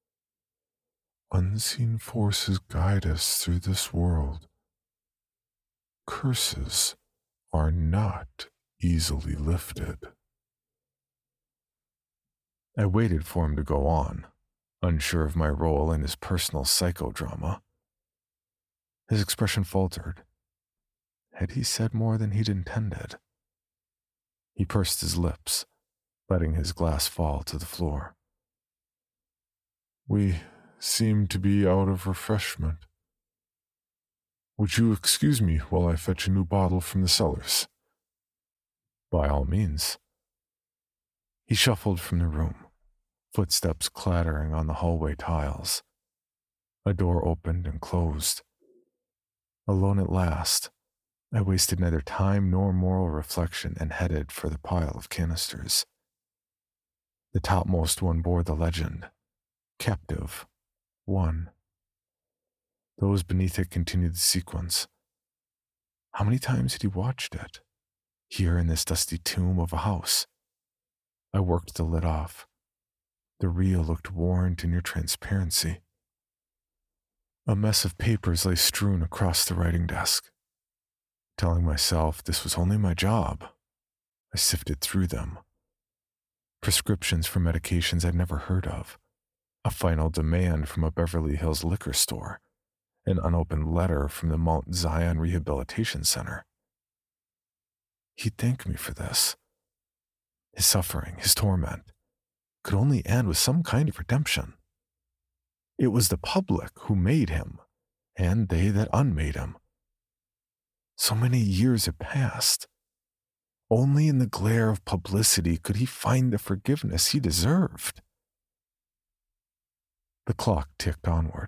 Unseen forces guide us through this world. Curses are not easily lifted." I waited for him to go on, unsure of my role in his personal psychodrama. His expression faltered. Had he said more than he'd intended? He pursed his lips, letting his glass fall to the floor. "We seem to be out of refreshment. Would you excuse me while I fetch a new bottle from the cellars?" By all means. He shuffled from the room, footsteps clattering on the hallway tiles. A door opened and closed. Alone at last, I wasted neither time nor moral reflection and headed for the pile of canisters. The topmost one bore the legend, Captive 1. Those beneath it continued the sequence. How many times had he watched it? Here in this dusty tomb of a house. I worked the lid off. The reel looked worn to near transparency. A mess of papers lay strewn across the writing desk. Telling myself this was only my job, I sifted through them. Prescriptions for medications I'd never heard of, a final demand from a Beverly Hills liquor store, an unopened letter from the Mount Zion Rehabilitation Center. He'd thank me for this. His suffering, his torment, could only end with some kind of redemption. It was the public who made him, and they that unmade him. So many years had passed. Only in the glare of publicity could he find the forgiveness he deserved. The clock ticked onward.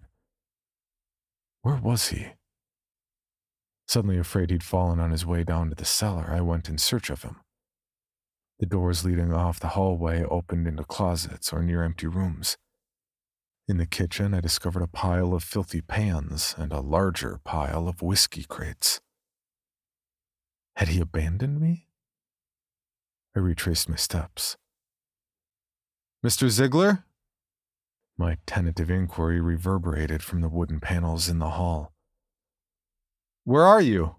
Where was he? Suddenly afraid he'd fallen on his way down to the cellar, I went in search of him. The doors leading off the hallway opened into closets or near empty rooms. In the kitchen, I discovered a pile of filthy pans and a larger pile of whiskey crates. Had he abandoned me? I retraced my steps. Mr. Ziegler? My tentative inquiry reverberated from the wooden panels in the hall. Where are you?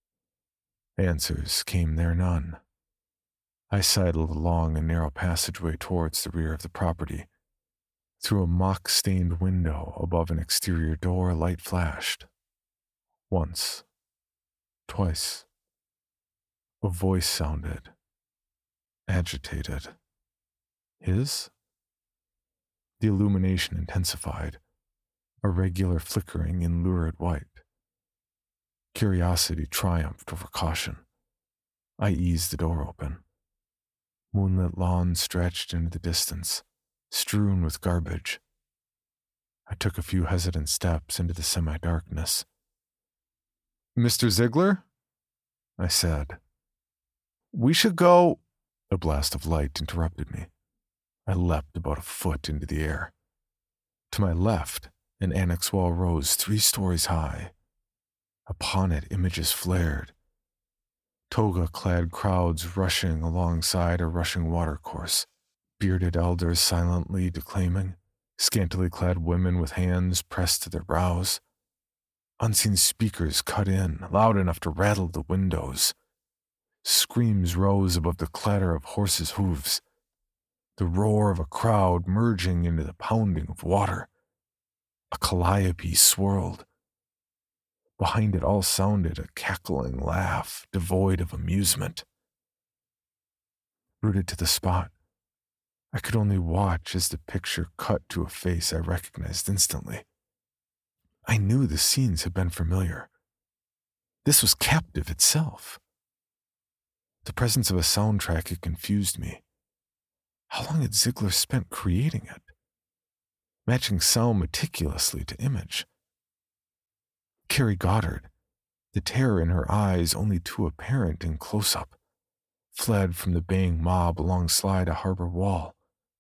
Answers came there none. I sidled along a narrow passageway towards the rear of the property. Through a mock-stained window above an exterior door, a light flashed. Once. Twice. A voice sounded. Agitated. His? The illumination intensified, a regular flickering in lurid white. Curiosity triumphed over caution. I eased the door open. Moonlit lawn stretched into the distance, strewn with garbage. I took a few hesitant steps into the semi-darkness. Mr. Ziegler? I said. We should go. A blast of light interrupted me. I leapt about a foot into the air. To my left, an annex wall rose 3 stories high. Upon it, images flared. Toga-clad crowds rushing alongside a rushing watercourse. Bearded elders silently declaiming. Scantily clad women with hands pressed to their brows. Unseen speakers cut in, loud enough to rattle the windows. Screams rose above the clatter of horses' hooves. The roar of a crowd merging into the pounding of water. A calliope swirled. Behind it all sounded a cackling laugh, devoid of amusement. Rooted to the spot, I could only watch as the picture cut to a face I recognized instantly. I knew the scenes had been familiar. This was Captive itself. The presence of a soundtrack had confused me. How long had Ziegler spent creating it? Matching sound meticulously to image. Carrie Goddard, the terror in her eyes only too apparent in close-up, fled from the baying mob alongside a harbor wall.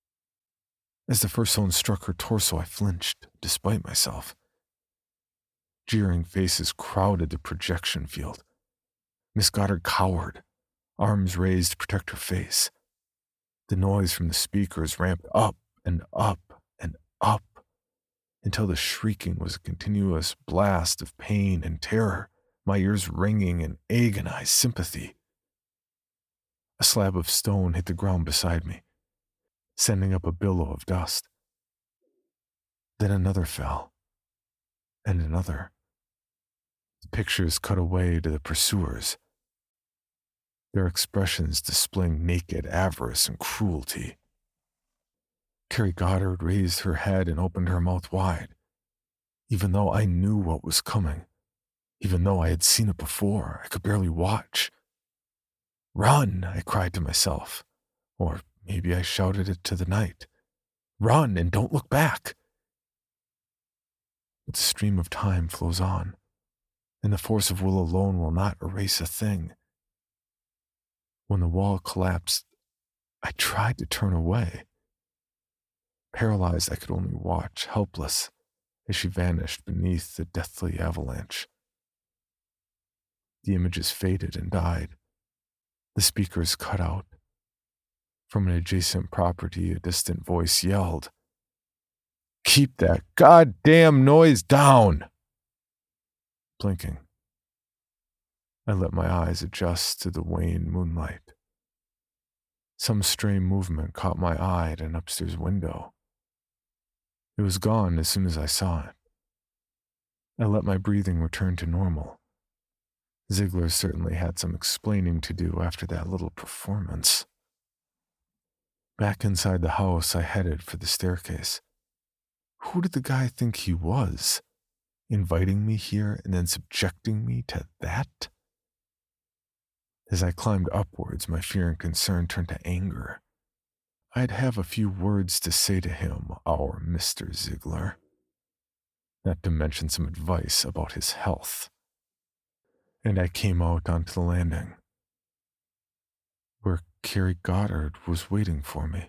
As the first sound struck her torso, I flinched, despite myself. Jeering faces crowded the projection field. Miss Goddard cowered, arms raised to protect her face. The noise from the speakers ramped up and up and up until the shrieking was a continuous blast of pain and terror, my ears ringing in agonized sympathy. A slab of stone hit the ground beside me, sending up a billow of dust. Then another fell, and another. The pictures cut away to the pursuers, their expressions displaying naked avarice and cruelty. Carrie Goddard raised her head and opened her mouth wide, even though I knew what was coming. Even though I had seen it before, I could barely watch. Run, I cried to myself, or maybe I shouted it to the night. Run and don't look back. But the stream of time flows on. and the force of will alone will not erase a thing. When the wall collapsed, I tried to turn away. Paralyzed, I could only watch, helpless, as she vanished beneath the deathly avalanche. The images faded and died. The speakers cut out. From an adjacent property, a distant voice yelled, "Keep that goddamn noise down!" Blinking, I let my eyes adjust to the wan moonlight. Some stray movement caught my eye at an upstairs window. It was gone as soon as I saw it. I let my breathing return to normal. Ziegler certainly had some explaining to do after that little performance. Back inside the house, I headed for the staircase. Who did the guy think he was, inviting me here and then subjecting me to that? As I climbed upwards, my fear and concern turned to anger. I'd have a few words to say to him, our Mr. Ziegler, not to mention some advice about his health. And I came out onto the landing, where Carrie Goddard was waiting for me.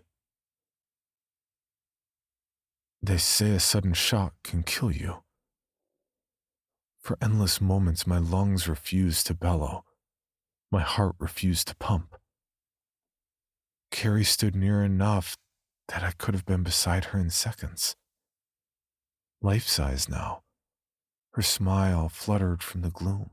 They say a sudden shock can kill you. For endless moments, my lungs refused to bellow. My heart refused to pump. Carrie stood near enough that I could have been beside her in seconds. Life-size now, her smile fluttered from the gloom.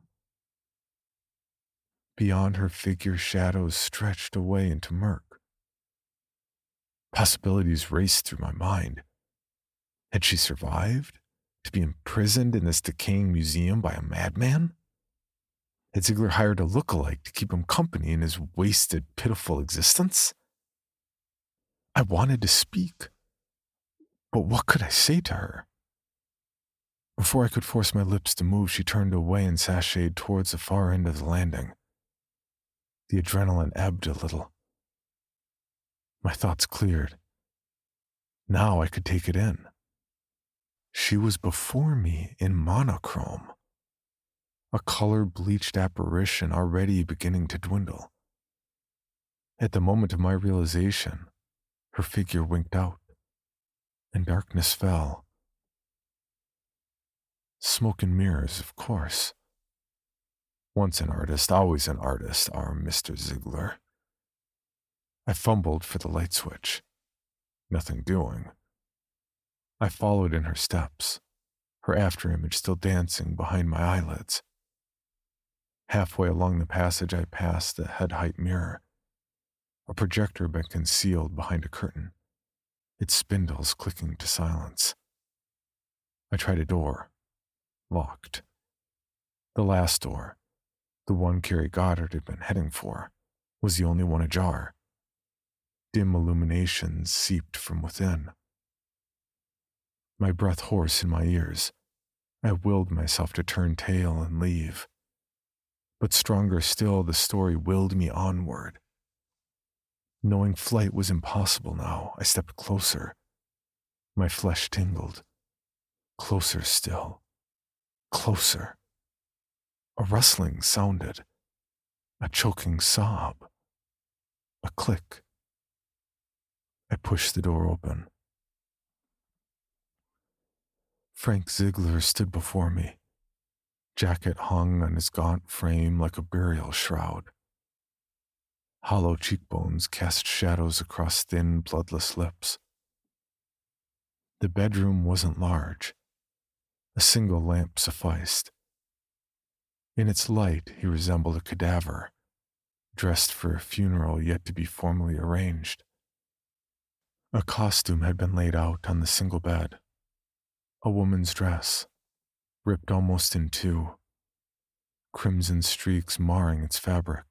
Beyond her figure, shadows stretched away into murk. Possibilities raced through my mind. Had she survived? To be imprisoned in this decaying museum by a madman? Had Ziegler hired a lookalike to keep him company in his wasted, pitiful existence? I wanted to speak, but what could I say to her? Before I could force my lips to move, she turned away and sashayed towards the far end of the landing. The adrenaline ebbed a little. My thoughts cleared. Now I could take it in. She was before me in monochrome, a color-bleached apparition already beginning to dwindle. At the moment of my realization, her figure winked out, and darkness fell. Smoke and mirrors, of course. Once an artist, always an artist, our Mr. Ziegler. I fumbled for the light switch. Nothing doing. I followed in her steps, her afterimage still dancing behind my eyelids. Halfway along the passage, I passed the head-height mirror. A projector had been concealed behind a curtain, its spindles clicking to silence. I tried a door. Locked. The last door, the one Carrie Goddard had been heading for, was the only one ajar. Dim illuminations seeped from within. My breath hoarse in my ears, I willed myself to turn tail and leave. But stronger still, the story willed me onward. Knowing flight was impossible now, I stepped closer. My flesh tingled. Closer still. Closer. A rustling sounded. A choking sob. A click. I pushed the door open. Frank Ziegler stood before me. Jacket hung on his gaunt frame like a burial shroud. Hollow cheekbones cast shadows across thin, bloodless lips. The bedroom wasn't large. A single lamp sufficed. In its light, he resembled a cadaver, dressed for a funeral yet to be formally arranged. A costume had been laid out on the single bed. A woman's dress, ripped almost in two, crimson streaks marring its fabric.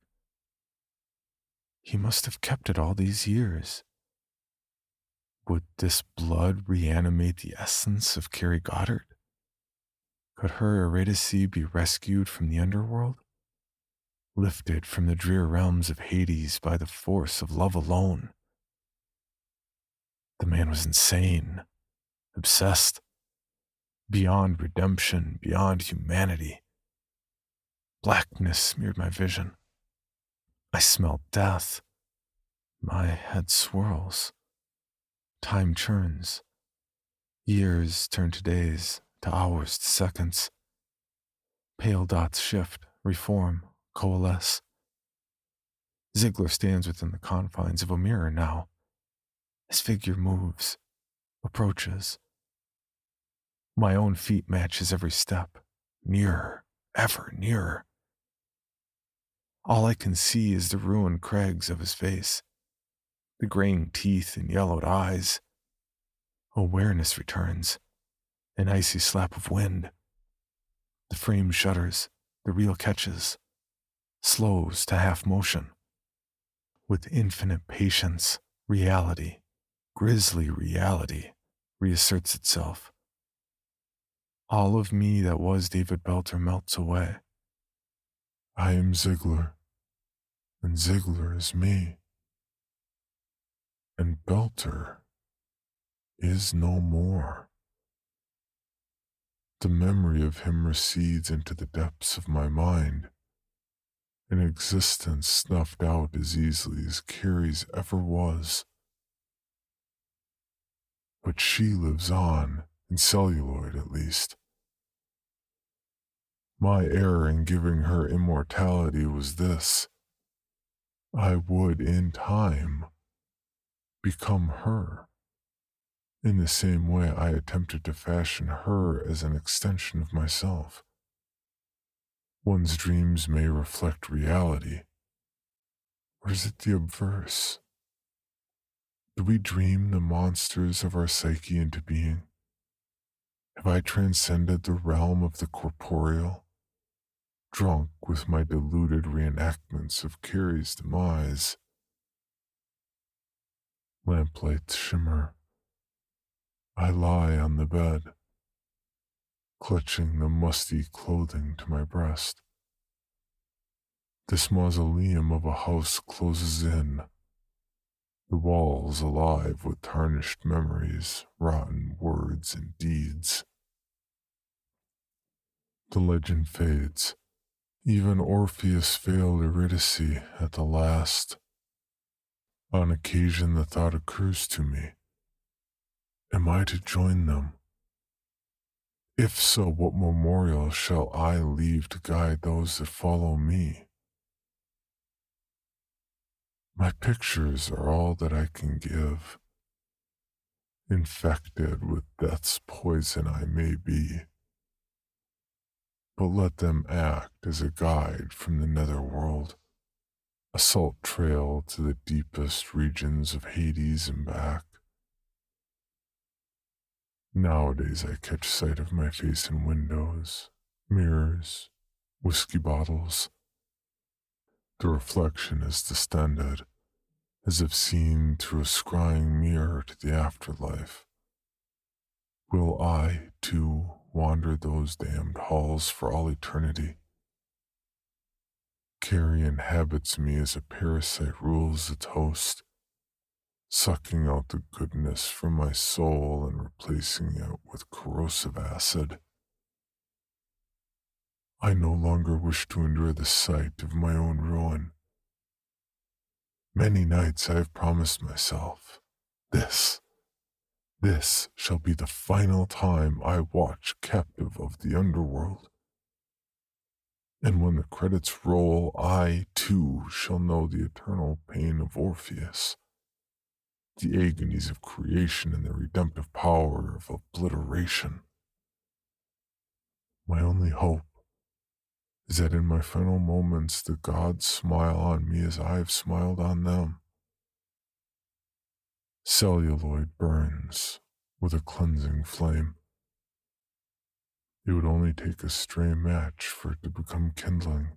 He must have kept it all these years. Would this blood reanimate the essence of Carrie Goddard? Could her Eurydice be rescued from the underworld? Lifted from the drear realms of Hades by the force of love alone? The man was insane, obsessed, beyond redemption, beyond humanity. Blackness smeared my vision. I smelled death. My head swirls. Time churns. Years turn to days, to hours, to seconds. Pale dots shift, reform, coalesce. Ziegler stands within the confines of a mirror now. His figure moves, approaches. My own feet match his every step, nearer, ever nearer. All I can see is the ruined crags of his face, the graying teeth and yellowed eyes. Awareness returns, an icy slap of wind. The frame shudders, the reel catches, slows to half motion. With infinite patience, reality, grisly reality, reasserts itself. All of me that was David Belter melts away. I am Ziegler, and Ziegler is me. And Belter is no more. The memory of him recedes into the depths of my mind, an existence snuffed out as easily as Carrie's ever was. But she lives on, in celluloid at least. My error in giving her immortality was this: I would, in time, become her, in the same way I attempted to fashion her as an extension of myself. One's dreams may reflect reality, or is it the obverse? Do we dream the monsters of our psyche into being? Have I transcended the realm of the corporeal, drunk with my deluded reenactments of Carrie's demise? Lamplights shimmer. I lie on the bed, clutching the musty clothing to my breast. This mausoleum of a house closes in, the walls alive with tarnished memories, rotten words and deeds. The legend fades. Even Orpheus failed Eurydice at the last. On occasion the thought occurs to me, am I to join them? If so, what memorial shall I leave to guide those that follow me? My pictures are all that I can give. Infected with death's poison I may be, but let them act as a guide from the netherworld, a salt trail to the deepest regions of Hades and back. Nowadays I catch sight of my face in windows, mirrors, whiskey bottles. The reflection is distended, as if seen through a scrying mirror to the afterlife. Will I, too, wander those damned halls for all eternity? Carrie inhabits me as a parasite rules its host, sucking out the goodness from my soul and replacing it with corrosive acid. I no longer wish to endure the sight of my own ruin. Many nights I have promised myself, this shall be the final time I watch captive of the underworld. And when the credits roll, I, too, shall know the eternal pain of Orpheus, the agonies of creation and the redemptive power of obliteration. My only hope is that in my final moments the gods smile on me as I have smiled on them. Celluloid burns with a cleansing flame. It would only take a stray match for it to become kindling.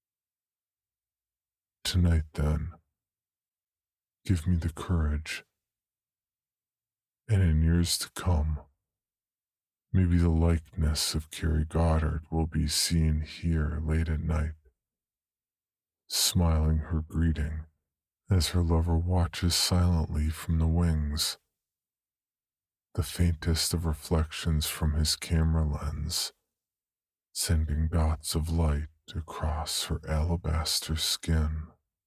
Tonight, then, give me the courage, and in years to come, maybe the likeness of Carrie Goddard will be seen here late at night, smiling her greeting as her lover watches silently from the wings, the faintest of reflections from his camera lens, sending dots of light across her alabaster skin.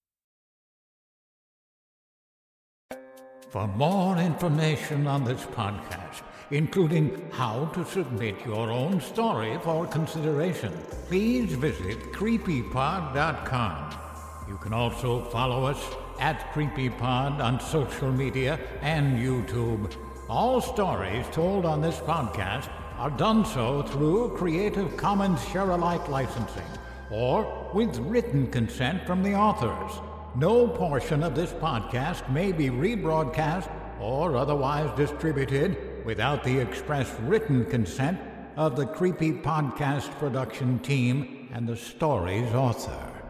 For more information on this podcast, including how to submit your own story for consideration, please visit creepypod.com. You can also follow us at CreepyPod on social media and YouTube. All stories told on this podcast are done so through Creative Commons Share-alike licensing or with written consent from the authors. No portion of this podcast may be rebroadcast or otherwise distributed without the express written consent of the Creepy Podcast production team and the story's author.